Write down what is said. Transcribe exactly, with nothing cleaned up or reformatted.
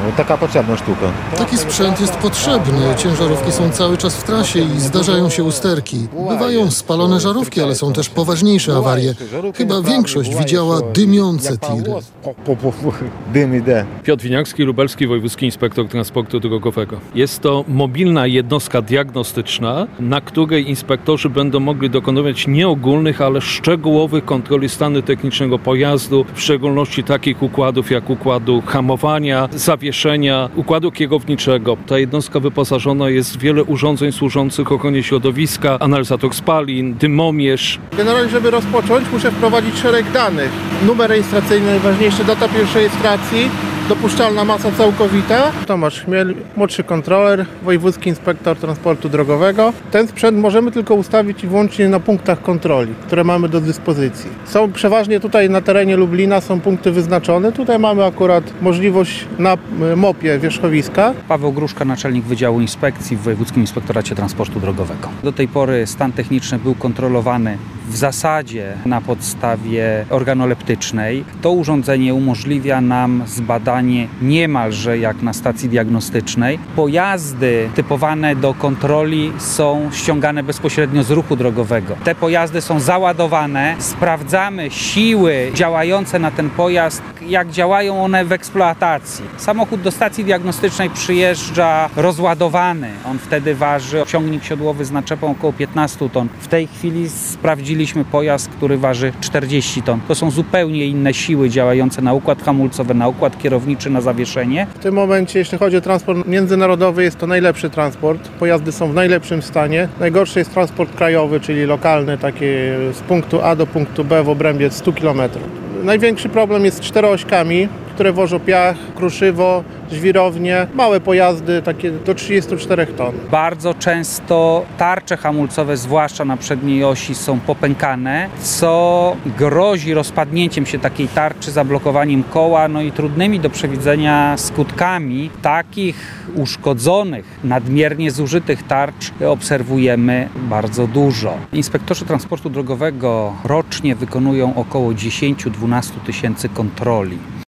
Taka potrzebna sztuka. Taki sprzęt jest potrzebny. Ciężarówki są cały czas w trasie i zdarzają się usterki. Bywają spalone żarówki, ale są też poważniejsze awarie. Chyba większość widziała dymiące tiry. Dym idzie. Piotr Winiarski, Lubelski Wojewódzki Inspektor Transportu Drogowego. Jest to mobilna jednostka diagnostyczna, na której inspektorzy będą mogli dokonywać nie ogólnych, ale szczegółowych kontroli stanu technicznego pojazdu, w szczególności takich układów jak układu hamowania, zawieszenia, układu kierowniczego. Ta jednostka wyposażona jest w wiele urządzeń służących ochronie środowiska, analizator spalin, dymomierz. Generalnie, żeby rozpocząć, muszę wprowadzić szereg danych. Numer rejestracyjny, najważniejsze, data pierwszej rejestracji, dopuszczalna masa całkowita. Tomasz Chmiel, młodszy kontroler, Wojewódzki Inspektor Transportu Drogowego. Ten sprzęt możemy tylko ustawić i wyłącznie na punktach kontroli, które mamy do dyspozycji. Są przeważnie tutaj na terenie Lublina, są punkty wyznaczone. Tutaj mamy akurat możliwość na mopie wierzchowiska. Paweł Gruszka, naczelnik Wydziału Inspekcji w Wojewódzkim Inspektoracie Transportu Drogowego. Do tej pory stan techniczny był kontrolowany w zasadzie na podstawie organoleptycznej. To urządzenie umożliwia nam zbadanie niemalże jak na stacji diagnostycznej. Pojazdy typowane do kontroli są ściągane bezpośrednio z ruchu drogowego. Te pojazdy są załadowane, sprawdzamy siły działające na ten pojazd, jak działają one w eksploatacji. Samochód do stacji diagnostycznej przyjeżdża rozładowany. On wtedy waży, ciągnik siodłowy z naczepą około piętnaście ton. W tej chwili sprawdziliśmy pojazd, który waży czterdzieści ton. To są zupełnie inne siły działające na układ hamulcowy, na układ kierowniczy, na zawieszenie. W tym momencie, jeśli chodzi o transport międzynarodowy, jest to najlepszy transport. Pojazdy są w najlepszym stanie. Najgorszy jest transport krajowy, czyli lokalny, taki z punktu A do punktu B w obrębie stu kilometrów. Największy problem jest z czteroośkami, które wożą piach, kruszywo, żwirownie, małe pojazdy, takie do trzydziestu czterech ton. Bardzo często tarcze hamulcowe, zwłaszcza na przedniej osi, są popękane, co grozi rozpadnięciem się takiej tarczy, zablokowaniem koła, no i trudnymi do przewidzenia skutkami. Takich uszkodzonych, nadmiernie zużytych tarcz obserwujemy bardzo dużo. Inspektorzy transportu drogowego rocznie wykonują około dziesięć do dwunastu tysięcy kontroli.